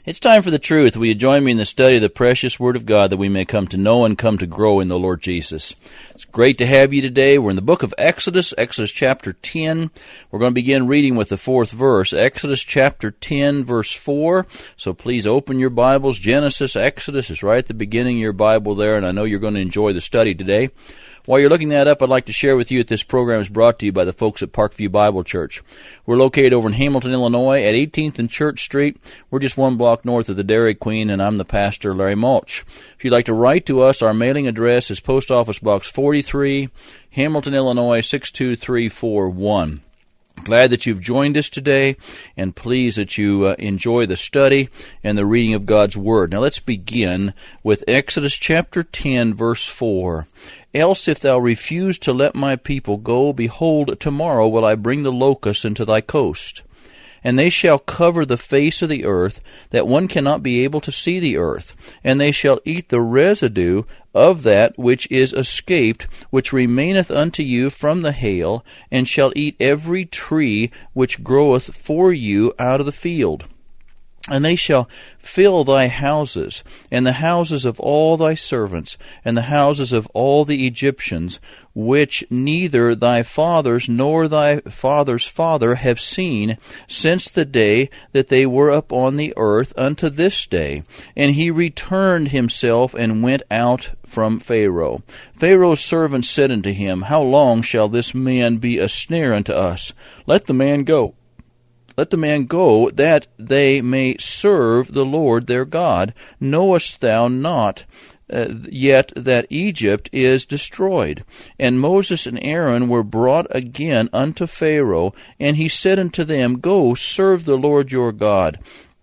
It's time for the truth. Will you join me in the study of the precious Word of God that we may come to know and come to grow in the Lord Jesus? It's great to have you today. We're in the book of Exodus chapter 10. We're going to begin reading with the fourth verse, Exodus chapter 10, verse 4. So please open your Bibles. Genesis, Exodus is right at the beginning of your Bible there, and I know you're going to enjoy the study today. While you're looking that up, I'd like to share with you that this program is brought to you by the folks at Parkview Bible Church. We're located over in Hamilton, Illinois at 18th and Church Street. We're just one block north of the Dairy Queen, and I'm the pastor, Larry Mulch. If you'd like to write to us, our mailing address is Post Office Box 43, Hamilton, Illinois 62341. Glad that you've joined us today, and pleased that you enjoy the study and the reading of God's Word. Now let's begin with Exodus chapter 10, verse 4. Else if thou refuse to let my people go, behold, tomorrow will I bring the locusts into thy coast. And they shall cover the face of the earth, that one cannot be able to see the earth. And they shall eat the residue of that which is escaped, which remaineth unto you from the hail, and shall eat every tree which groweth for you out of the field. And they shall fill thy houses, and the houses of all thy servants, and the houses of all the Egyptians, which neither thy fathers nor thy father's father have seen since the day that they were upon the earth unto this day. And he returned himself and went out from Pharaoh. Pharaoh's servants said unto him, How long shall this man be a snare unto us? Let the man go. Let the man go, that they may serve the Lord their God. Knowest thou not yet that Egypt is destroyed? And Moses and Aaron were brought again unto Pharaoh, and he said unto them, Go, serve the Lord your God.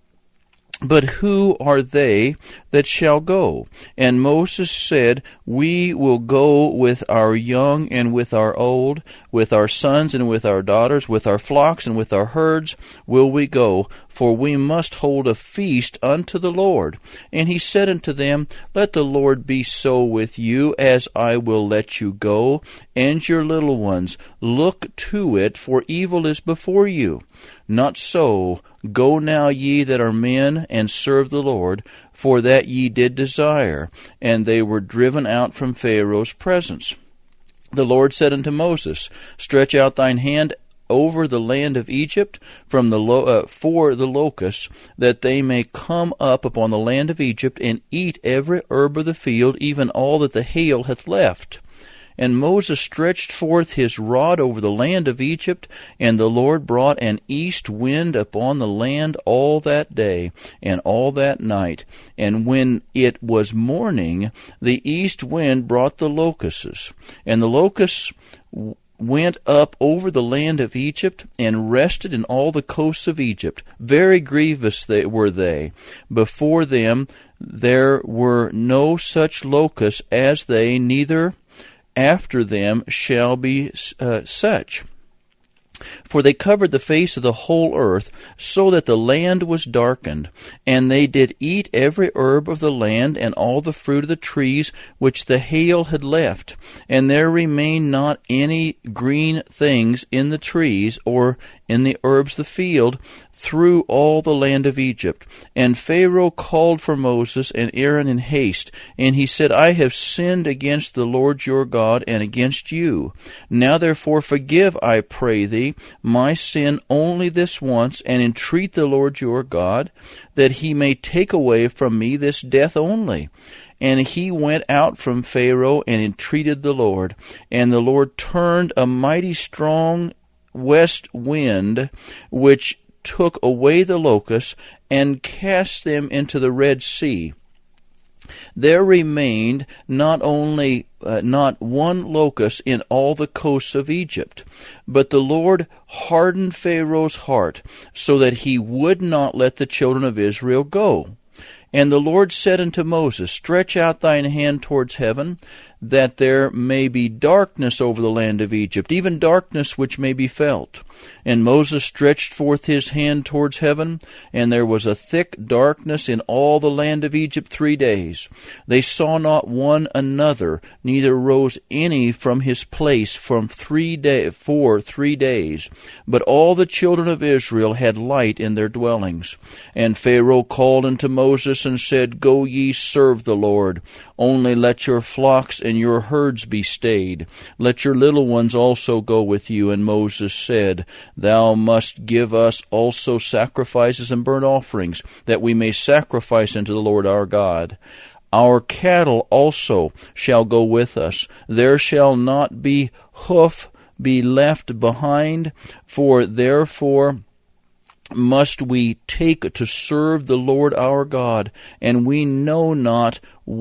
But who are they that shall go? And Moses said, We will go with our young and with our old, with our sons and with our daughters, with our flocks and with our herds will we go, for we must hold a feast unto the Lord. And he said unto them, Let the Lord be so with you, as I will let you go, and your little ones. Look to it, for evil is before you. Not so. Go now ye that are men, and serve the Lord, for that ye did desire. And they were driven out from Pharaoh's presence. The Lord said unto Moses, Stretch out thine hand over the land of Egypt for the locusts, that they may come up upon the land of Egypt, and eat every herb of the field, even all that the hail hath left. And Moses stretched forth his rod over the land of Egypt, and the Lord brought an east wind upon the land all that day and all that night. And when it was morning, the east wind brought the locusts. And the locusts went up over the land of Egypt, and rested in all the coasts of Egypt. Very grievous were they. Before them there were no such locusts as they, neither after them shall be such. For they covered the face of the whole earth, so that the land was darkened. And they did eat every herb of the land, and all the fruit of the trees which the hail had left. And there remained not any green things in the trees, or in the herbs of the field, through all the land of Egypt. And Pharaoh called for Moses and Aaron in haste, and he said, I have sinned against the Lord your God, and against you. Now therefore forgive, I pray thee, my sin only this once, and entreat the Lord your God, that he may take away from me this death only. And he went out from Pharaoh, and entreated the Lord. And the Lord turned a mighty strong west wind, which took away the locusts, and cast them into the Red Sea. There remained not one locust in all the coasts of Egypt. But the Lord hardened Pharaoh's heart, so that he would not let the children of Israel go. And the Lord said unto Moses, Stretch out thine hand towards heaven, that there may be darkness over the land of Egypt, even darkness which may be felt. And Moses stretched forth his hand towards heaven, and there was a thick darkness in all the land of Egypt 3 days. They saw not one another, neither rose any from his place for 3 days. But all the children of Israel had light in their dwellings. And Pharaoh called unto Moses and said, Go ye serve the Lord. Only let your flocks and your herds be stayed. Let your little ones also go with you. And Moses said, Thou must give us also sacrifices and burnt offerings, that we may sacrifice unto the Lord our God. Our cattle also shall go with us. There shall not be hoof be left behind, for therefore must we take to serve the Lord our God, and we know not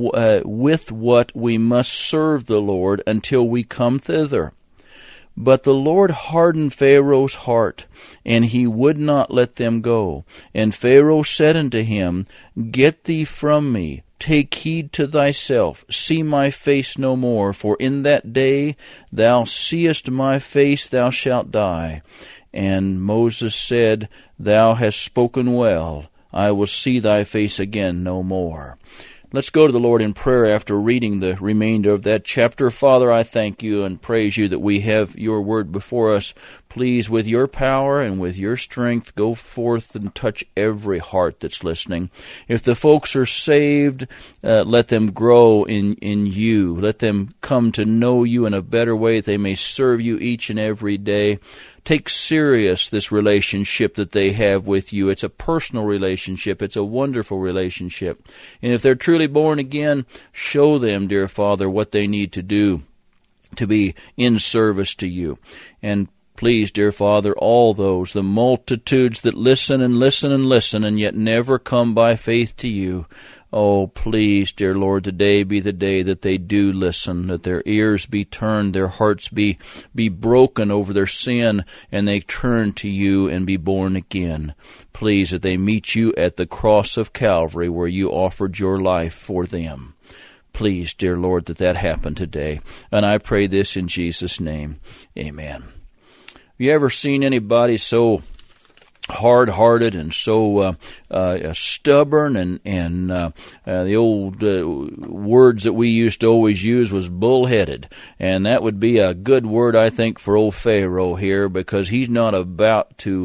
with what we must serve the Lord until we come thither. But the Lord hardened Pharaoh's heart, and he would not let them go. And Pharaoh said unto him, Get thee from me, take heed to thyself, see my face no more, for in that day thou seest my face, thou shalt die. And Moses said, Thou hast spoken well, I will see thy face again no more. Let's go to the Lord in prayer after reading the remainder of that chapter. Father, I thank you and praise you that we have your word before us. Please, with your power and with your strength, go forth and touch every heart that's listening. If the folks are saved, let them grow in you. Let them come to know you in a better way, that they may serve you each and every day. Take serious this relationship that they have with you. It's a personal relationship. It's a wonderful relationship. And if they're truly born again, show them, dear Father, what they need to do to be in service to you. And please, dear Father, all those, the multitudes that listen and listen and listen and yet never come by faith to you, oh, please, dear Lord, today be the day that they do listen, that their ears be turned, their hearts be broken over their sin, and they turn to you and be born again. Please, that they meet you at the cross of Calvary where you offered your life for them. Please, dear Lord, that happen today. And I pray this in Jesus' name. Amen. Have you ever seen anybody so hard-hearted and so stubborn, and the old words that we used to always use was bullheaded, and that would be a good word, I think, for old Pharaoh here, because he's not about to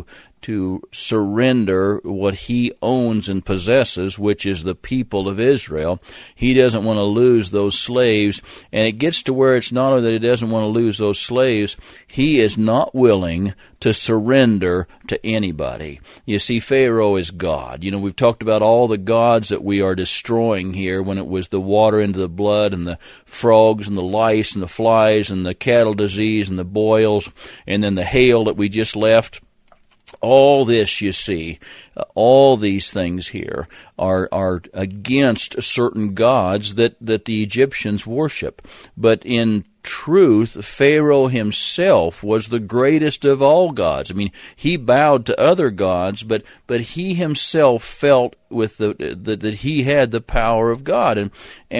surrender what he owns and possesses, which is the people of Israel. He doesn't want to lose those slaves, and it gets to where it's not only that he doesn't want to lose those slaves, he is not willing to surrender to anybody. You see, Pharaoh is God. You know, we've talked about all the gods that we are destroying here, when it was the water into the blood, and the frogs, and the lice, and the flies, and the cattle disease, and the boils, and then the hail that we just left. All this, you see, all these things here are against certain gods that the Egyptians worship. But in truth, Pharaoh himself was the greatest of all gods. I mean, he bowed to other gods, but he himself felt with that he had the power of God,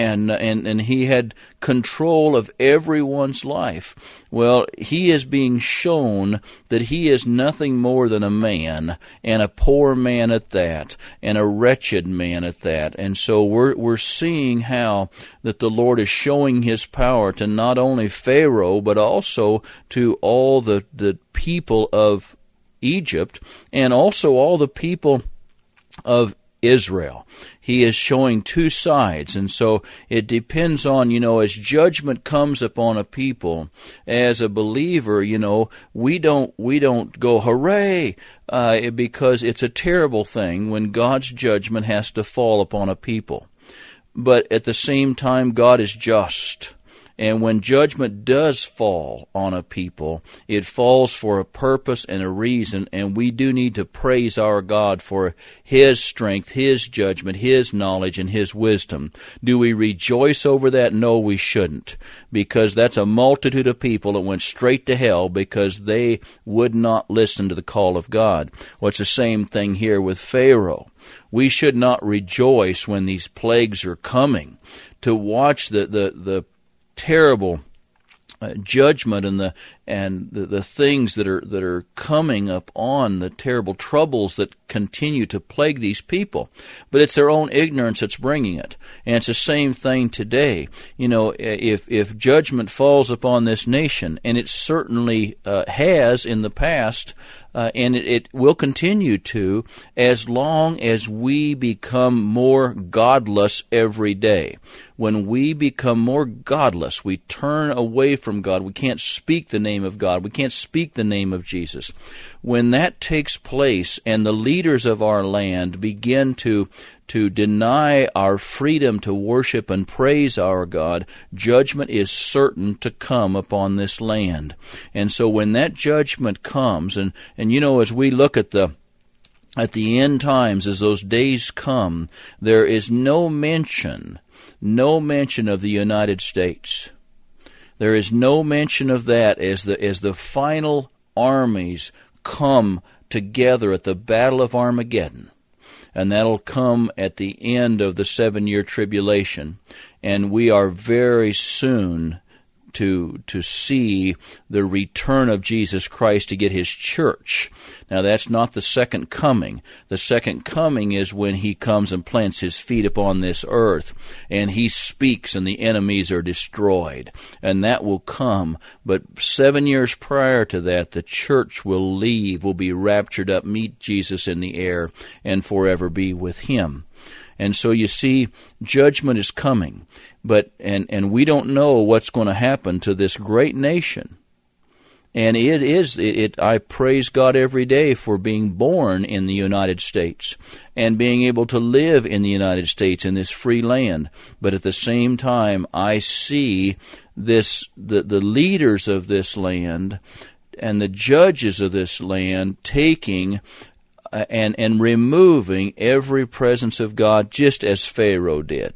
and he had control of everyone's life. Well, he is being shown that he is nothing more than a man, and a poor man at that, and a wretched man at that. And so we're seeing how that the Lord is showing his power to not only Pharaoh, but also to all the people of Egypt, and also all the people of Israel. He is showing two sides, and so it depends on, as judgment comes upon a people, as a believer, we don't go hooray, because it's a terrible thing when God's judgment has to fall upon a people. But at the same time, God is just. And when judgment does fall on a people, it falls for a purpose and a reason, and we do need to praise our God for His strength, His judgment, His knowledge, and His wisdom. Do we rejoice over that? No, we shouldn't, because that's a multitude of people that went straight to hell because they would not listen to the call of God. Well, it's the same thing here with Pharaoh. We should not rejoice when these plagues are coming. To watch the terrible judgment and the things that are coming upon, the terrible troubles that continue to plague these people. But it's their own ignorance that's bringing it. And it's the same thing today. You know, if judgment falls upon this nation, and it certainly has in the past, and it will continue to, as long as we become more godless every day. When we become more godless, we turn away from God. We can't speak the name of God. We can't speak the name of Jesus. When that takes place and the leaders of our land begin to deny our freedom to worship and praise our God, judgment is certain to come upon this land. And so when that judgment comes, and you know, as we look at the end times, as those days come, there is no mention of the United States. There is no mention of that as the final armies come together at the Battle of Armageddon. And that'll come at the end of the 7-year tribulation. And we are very soon to see the return of Jesus Christ to get His church. Now, that's not the second coming. The second coming is when He comes and plants His feet upon this earth, and He speaks and the enemies are destroyed. And that will come. But 7 years prior to that, the church will leave, will be raptured up, meet Jesus in the air, and forever be with Him. And so you see, judgment is coming, but and we don't know what's going to happen to this great nation. And I praise God every day for being born in the United States and being able to live in the United States in this free land. But at the same time, I see the leaders of this land and the judges of this land taking and removing every presence of God, just as Pharaoh did.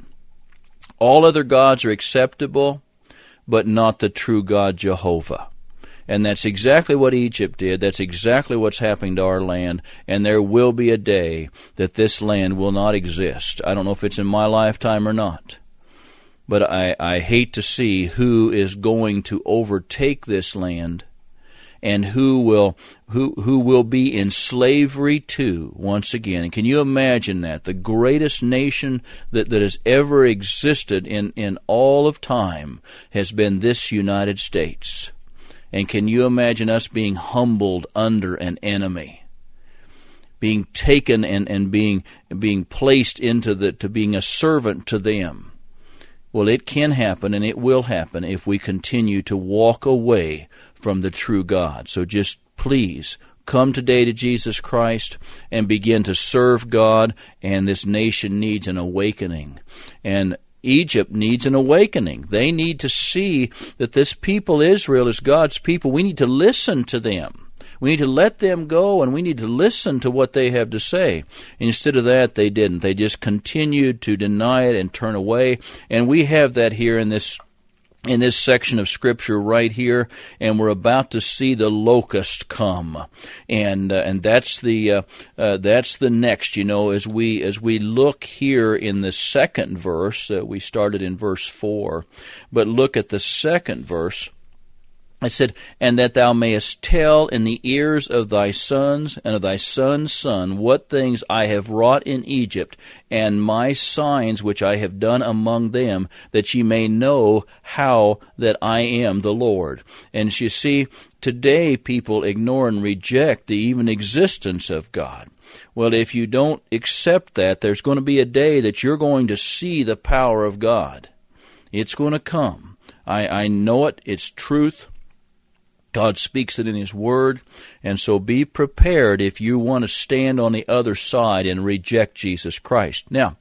All other gods are acceptable, but not the true God, Jehovah. And that's exactly what Egypt did. That's exactly what's happening to our land. And there will be a day that this land will not exist. I don't know if it's in my lifetime or not. But I hate to see who is going to overtake this land, and who will be in slavery too, once again. And can you imagine that? The greatest nation that has ever existed in all of time has been this United States. And can you imagine us being humbled under an enemy? Being taken and being placed to being a servant to them. Well, it can happen, and it will happen if we continue to walk away from the true God. So just please come today to Jesus Christ and begin to serve God, and this nation needs an awakening. And Egypt needs an awakening. They need to see that this people, Israel, is God's people. We need to listen to them. We need to let them go, and we need to listen to what they have to say. Instead of that, they didn't. They just continued to deny it and turn away. And we have that here in this section of Scripture right here, and we're about to see the locust come, and that's the next. You know, as we look here in the second verse, we started in verse 4, but look at the second verse. It said, "And that thou mayest tell in the ears of thy sons and of thy son's son what things I have wrought in Egypt, and my signs which I have done among them, that ye may know how that I am the Lord." And you see, today people ignore and reject the even existence of God. Well, if you don't accept that, there's going to be a day that you're going to see the power of God. It's going to come. I know it. It's truth. God speaks it in His Word, and so be prepared if you want to stand on the other side and reject Jesus Christ. Now,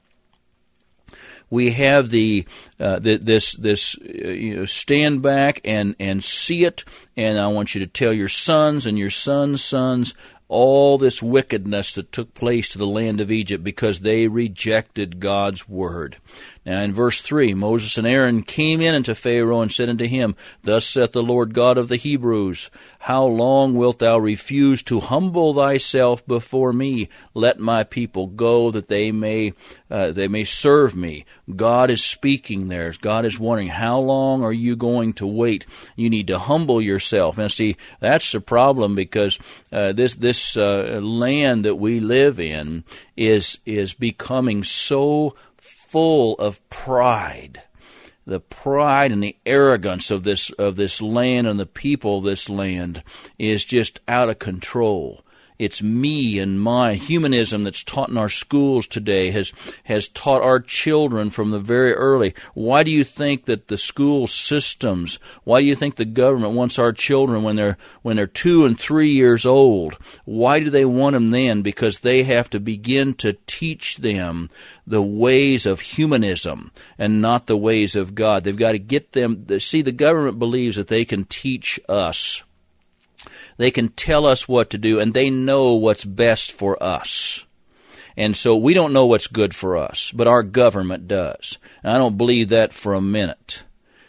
we have this stand back and see it, and I want you to tell your sons and your sons' sons all this wickedness that took place to the land of Egypt because they rejected God's Word. Now in verse 3, Moses and Aaron came in unto Pharaoh and said unto him, Thus saith the Lord God of the Hebrews, How long wilt thou refuse to humble thyself before me? Let my people go, that they may serve me. God is speaking there. God is wondering, how long are you going to wait? You need to humble yourself. And see, that's the problem, because this land that we live in is becoming so full of pride. The pride and the arrogance of this land and the people of this land is just out of control. It's me and my. Humanism that's taught in our schools today has taught our children from the very early. Why do you think that the school systems, why do you think the government wants our children when they're 2 and 3 years old? Why do they want them then? Because they have to begin to teach them the ways of humanism and not the ways of God. They've got to get them. See, the government believes that they can teach us. They can tell us what to do, and they know what's best for us. And so we don't know what's good for us, but our government does. And I don't believe that for a minute.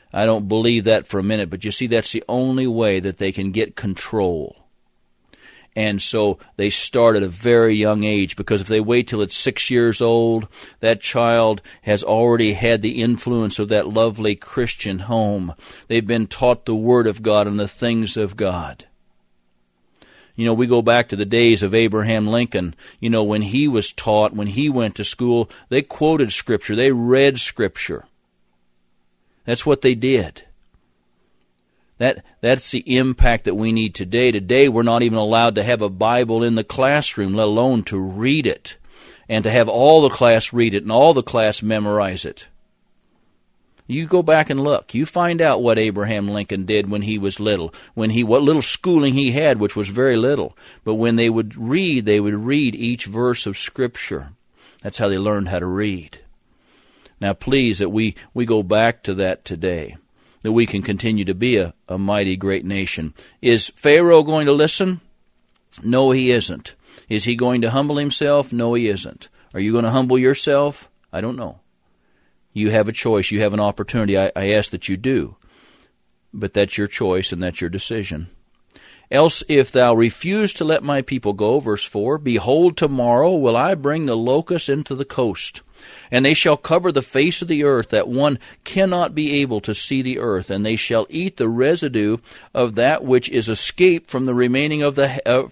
But you see, that's the only way that they can get control. And so they start at a very young age, because if they wait till it's 6 years old, that child has already had the influence of that lovely Christian home. They've been taught the Word of God and the things of God. You know, we go back to the days of Abraham Lincoln. You know, when he was taught, when he went to school, they quoted Scripture. They read Scripture. That's what they did. That's the impact that we need today. Today, we're not even allowed to have a Bible in the classroom, let alone to read it, and to have all the class read it and all the class memorize it. You go back and look. You find out what Abraham Lincoln did when he was little, what little schooling he had, which was very little. But when they would read each verse of Scripture. That's how they learned how to read. Now, please, that we go back to that today, that we can continue to be a mighty great nation. Is Pharaoh going to listen? No, he isn't. Is he going to humble himself? No, he isn't. Are you going to humble yourself? I don't know. You have a choice. You have an opportunity. I ask that you do. But that's your choice and that's your decision. Else, if thou refuse to let my people go, verse 4, behold, tomorrow will I bring the locusts into the coast, and they shall cover the face of the earth, that one cannot be able to see the earth, and they shall eat the residue of that which is escaped from the remaining of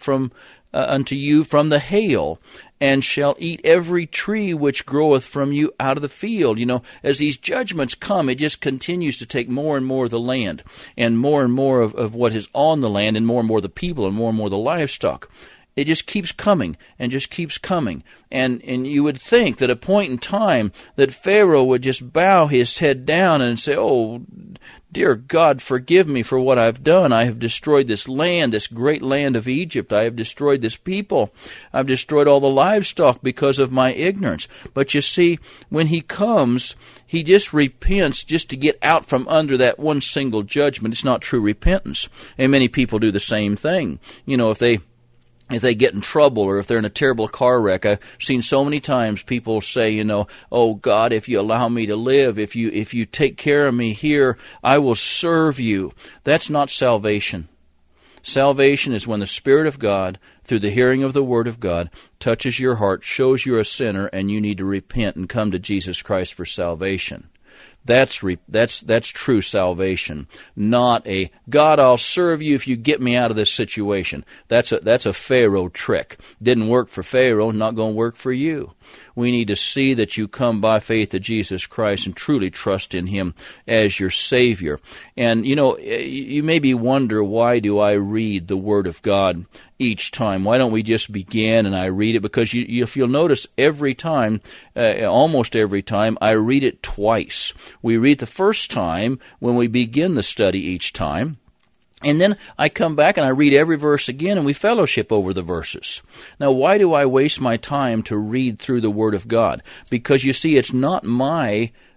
unto you from the hail, and shall eat every tree which groweth from you out of the field. You know, as these judgments come, it just continues to take more and more of the land, and more of what is on the land, and more of the people, and more the livestock. It just keeps coming, and just keeps coming. And you would think that at a point in time that Pharaoh would just bow his head down and say, oh, dear God, forgive me for what I've done. I have destroyed this land, this great land of Egypt. I have destroyed this people. I've destroyed all the livestock because of my ignorance. But you see, when he comes, he just repents just to get out from under that one single judgment. It's not true repentance. And many people do the same thing. You know, if they get in trouble, or if they're in a terrible car wreck, I've seen so many times people say, you know, oh God, if you allow me to live, if you take care of me here, I will serve you. That's not salvation. Salvation is when the Spirit of God, through the hearing of the Word of God, touches your heart, shows you're a sinner, and you need to repent and come to Jesus Christ for salvation. That's true salvation, not a God, I'll serve you if you get me out of this situation. That's a Pharaoh trick. Didn't work for Pharaoh, not going to work for you. We need to see that you come by faith to Jesus Christ and truly trust in Him as your Savior. And, you know, you maybe wonder, why do I read the Word of God each time? Why don't we just begin and I read it? Because if you'll notice, every time, almost every time, I read it twice. We read the first time when we begin the study each time. And then I come back and I read every verse again, and we fellowship over the verses. Now, why do I waste my time to read through the Word of God? Because, you see, it's not my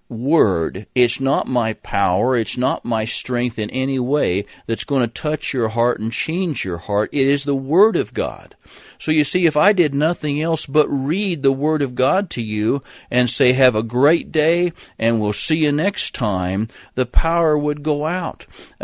word. It's not my power. It's not my strength in any way that's going to touch your heart and change your heart. It is the Word of God. So you see, if I did nothing else but read the Word of God to you and say, have a great day and we'll see you next time, the power would go out.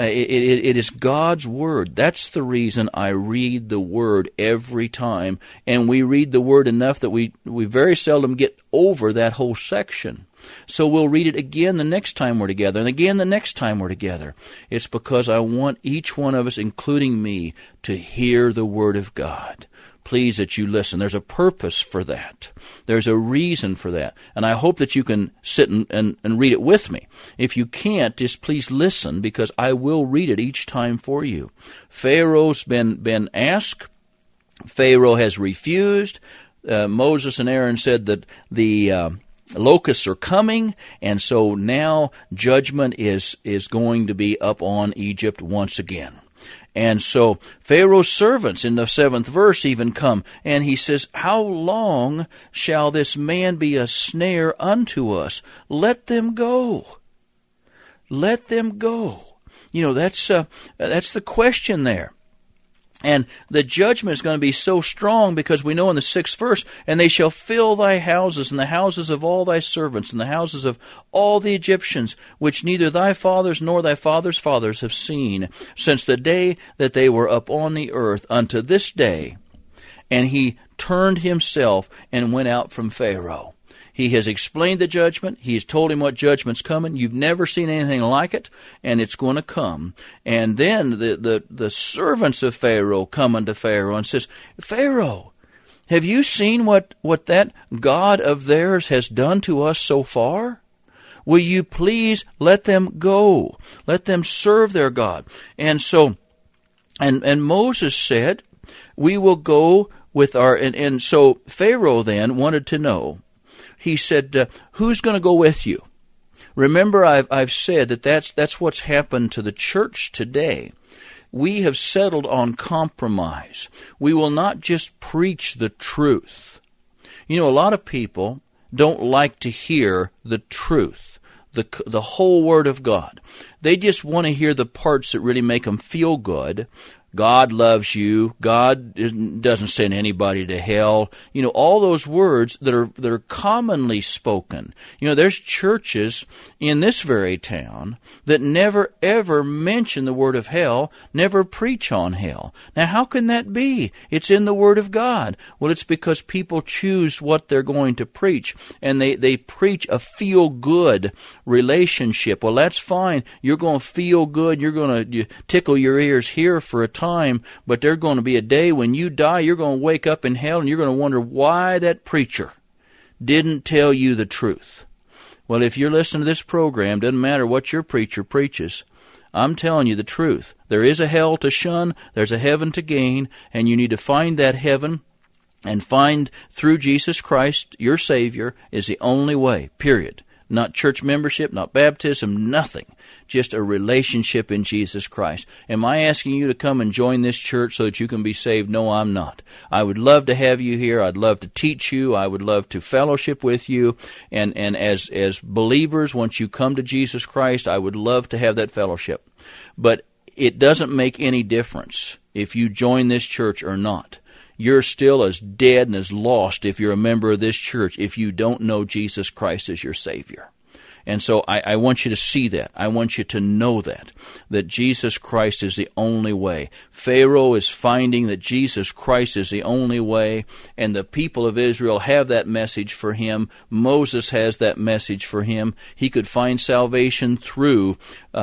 It is God's Word. That's the reason I read the Word every time. And we read the Word enough that we very seldom get over that whole section. So we'll read it again the next time we're together, and again the next time we're together. It's because I want each one of us, including me, to hear the Word of God. Please that you listen. There's a purpose for that. There's a reason for that. And I hope that you can sit and read it with me. If you can't, just please listen, because I will read it each time for you. Pharaoh's been asked. Pharaoh has refused. Moses and Aaron said that the locusts are coming, and so now judgment is going to be up on Egypt once again. And so Pharaoh's servants in the 7th verse even come, and he says, how long shall this man be a snare unto us? Let them go. Let them go. That's the question there. And the judgment is going to be so strong because we know in the 6th verse, and they shall fill thy houses and the houses of all thy servants and the houses of all the Egyptians, which neither thy fathers nor thy fathers' fathers have seen, since the day that they were upon the earth unto this day. And he turned himself and went out from Pharaoh. He has explained the judgment. He's told him what judgment's coming. You've never seen anything like it, and it's going to come. And then the servants of Pharaoh come unto Pharaoh and says, Pharaoh, have you seen what that God of theirs has done to us so far? Will you please let them go? Let them serve their God. And so, and Moses said, we will go with our, and so Pharaoh then wanted to know. He said, who's going to go with you? Remember, I've said that's what's happened to the church today. We have settled on compromise. We will not just preach the truth. A lot of people don't like to hear the truth, the whole Word of God. They just want to hear the parts that really make them feel good. God loves you. God doesn't send anybody to hell. All those words that are commonly spoken. There's churches in this very town that never ever mention the word of hell, never preach on hell. Now, how can that be? It's in the Word of God. Well, it's because people choose what they're going to preach, and they preach a feel-good relationship. Well, that's fine. You're going to feel good. You're going to tickle your ears here for a time, but there's going to be a day when you die, you're going to wake up in hell, and you're going to wonder why that preacher didn't tell you the truth. Well, if you're listening to this program, doesn't matter what your preacher preaches, I'm telling you the truth. There is a hell to shun, there's a heaven to gain, and you need to find that heaven and find through Jesus Christ, your Savior, is the only way, period. Not church membership, not baptism, nothing. Just a relationship in Jesus Christ. Am I asking you to come and join this church so that you can be saved? No, I'm not. I would love to have you here. I'd love to teach you. I would love to fellowship with you. And as believers, once you come to Jesus Christ, I would love to have that fellowship. But it doesn't make any difference if you join this church or not. You're still as dead and as lost if you're a member of this church if you don't know Jesus Christ as your Savior. And so I want you to see that. I want you to know that Jesus Christ is the only way. Pharaoh is finding that Jesus Christ is the only way, and the people of Israel have that message for him. Moses has that message for him. He could find salvation through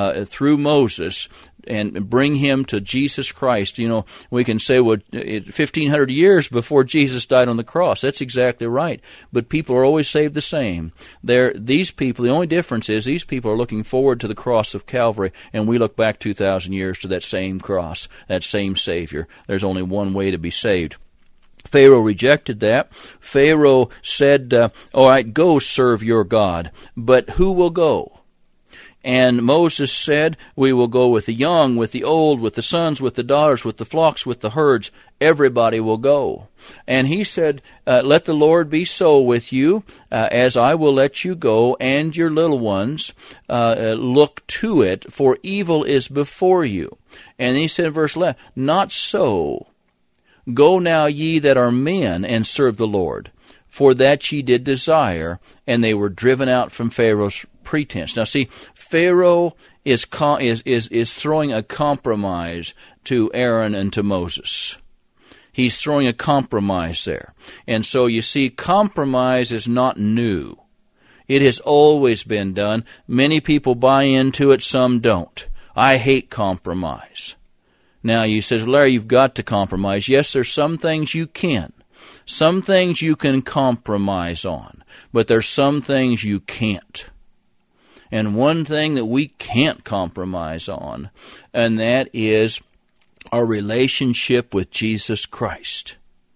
Moses and bring him to Jesus Christ. We can say, 1,500 years before Jesus died on the cross. That's exactly right. But people are always saved the same. These people, the only difference is these people are looking forward to the cross of Calvary, and we look back 2,000 years to that same cross, that same Savior. There's only one way to be saved. Pharaoh rejected that. Pharaoh said, all right, go serve your God. But who will go? And Moses said, we will go with the young, with the old, with the sons, with the daughters, with the flocks, with the herds. Everybody will go. And he said, let the Lord be so with you, as I will let you go, and your little ones. Look to it, for evil is before you. And he said in verse 11, not so. Go now ye that are men, and serve the Lord, for that ye did desire, and they were driven out from Pharaoh's pretense. Now see, Pharaoh is throwing a compromise to Aaron and to Moses. He's throwing a compromise there. And so you see, compromise is not new. It has always been done. Many people buy into it, some don't. I hate compromise. Now you say, Larry, you've got to compromise. Yes, there's some things you can. Some things you can compromise on, but there's some things you can't. And one thing that we can't compromise on, and that is our relationship with Jesus Christ.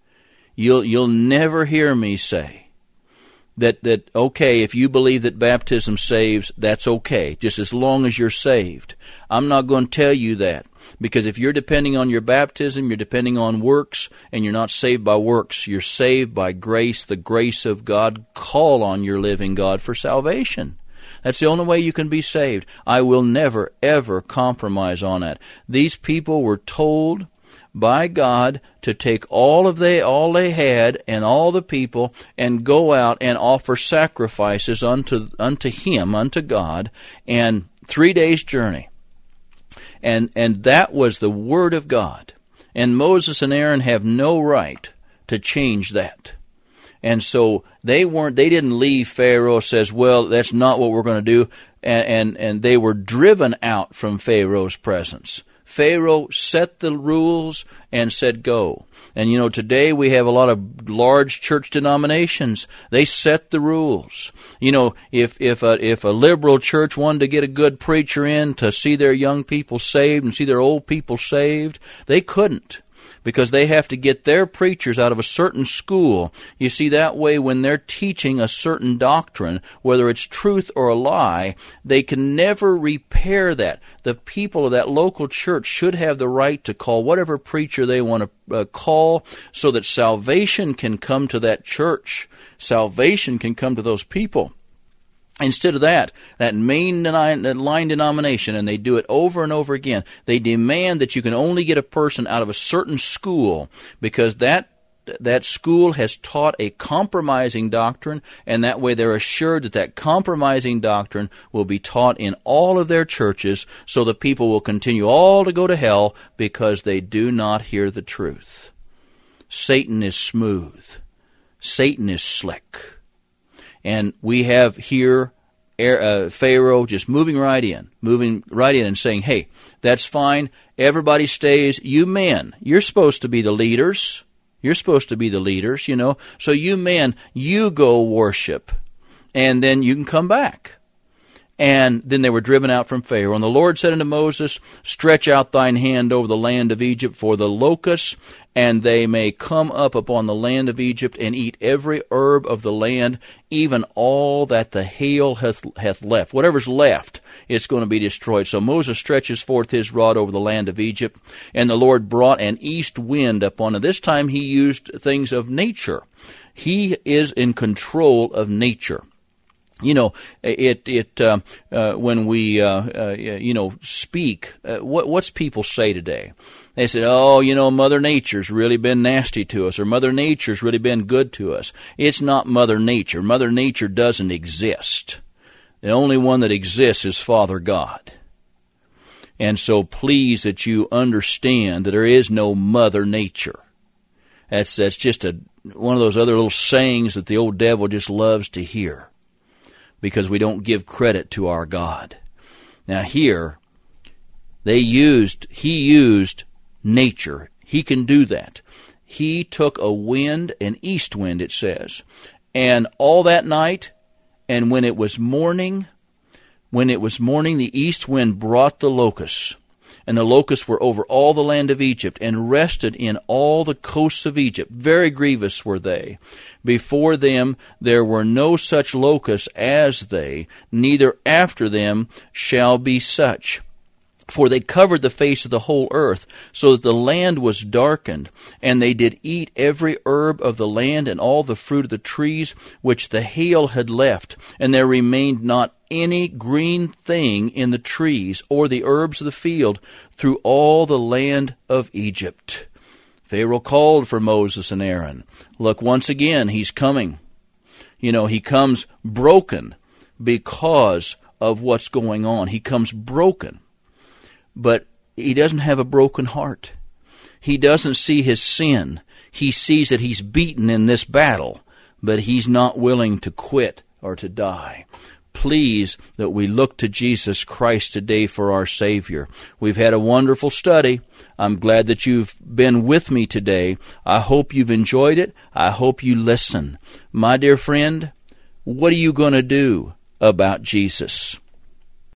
You'll never hear me say that okay, if you believe that baptism saves, that's okay, just as long as you're saved. I'm not going to tell you that, because if you're depending on your baptism, you're depending on works, and you're not saved by works. You're saved by grace, the grace of God. Call on your living God for salvation. That's the only way you can be saved. I will never, ever compromise on that. These people were told by God to take all they had and all the people and go out and offer sacrifices unto Him, unto God, and 3 days' journey. And that was the Word of God. And Moses and Aaron have no right to change that. And so they didn't leave. Pharaoh says, well, that's not what we're going to do. And they were driven out from Pharaoh's presence. Pharaoh set the rules and said, go. And you know, today we have a lot of large church denominations. They set the rules. You know, if a liberal church wanted to get a good preacher in to see their young people saved and see their old people saved, they couldn't, because they have to get their preachers out of a certain school. You see, that way when they're teaching a certain doctrine, whether it's truth or a lie, they can never repair that. The people of that local church should have the right to call whatever preacher they want to call, so that salvation can come to that church. Salvation can come to those people. Instead of that main line denomination, and they do it over and over again, they demand that you can only get a person out of a certain school, because that school has taught a compromising doctrine, and that way they're assured that compromising doctrine will be taught in all of their churches, so the people will continue all to go to hell because they do not hear the truth. Satan is smooth. Satan is slick. And we have here Pharaoh just moving right in and saying, hey, that's fine. Everybody stays. You men, you're supposed to be the leaders. You're supposed to be the leaders, you know. So you men, you go worship, and then you can come back. And then they were driven out from Pharaoh. And the Lord said unto Moses, stretch out thine hand over the land of Egypt for the locusts, and they may come up upon the land of Egypt and eat every herb of the land, even all that the hail hath left. Whatever's left, it's going to be destroyed. So Moses stretches forth his rod over the land of Egypt, and the Lord brought an east wind upon it. This time he used things of nature. He is in control of nature. You know, when we speak, what's people say today? They say, oh, you know, Mother Nature's really been nasty to us, or Mother Nature's really been good to us. It's not Mother Nature. Mother Nature doesn't exist. The only one that exists is Father God. And so please that you understand that there is no Mother Nature. That's just one of those other little sayings that the old devil just loves to hear, because we don't give credit to our God. Now here, he used nature. He can do that. He took a wind, an east wind, it says, and all that night, and when it was morning, the east wind brought the locusts. And the locusts were over all the land of Egypt, and rested in all the coasts of Egypt. Very grievous were they. Before them there were no such locusts as they, neither after them shall be such. For they covered the face of the whole earth, so that the land was darkened. And they did eat every herb of the land, and all the fruit of the trees, which the hail had left. And there remained not any green thing in the trees, or the herbs of the field, through all the land of Egypt. Pharaoh called for Moses and Aaron. Look, once again, he's coming. He comes broken because of what's going on. He comes broken. But he doesn't have a broken heart. He doesn't see his sin. He sees that he's beaten in this battle, but he's not willing to quit or to die. Please that we look to Jesus Christ today for our Savior. We've had a wonderful study. I'm glad that you've been with me today. I hope you've enjoyed it. I hope you listen. My dear friend, what are you going to do about Jesus?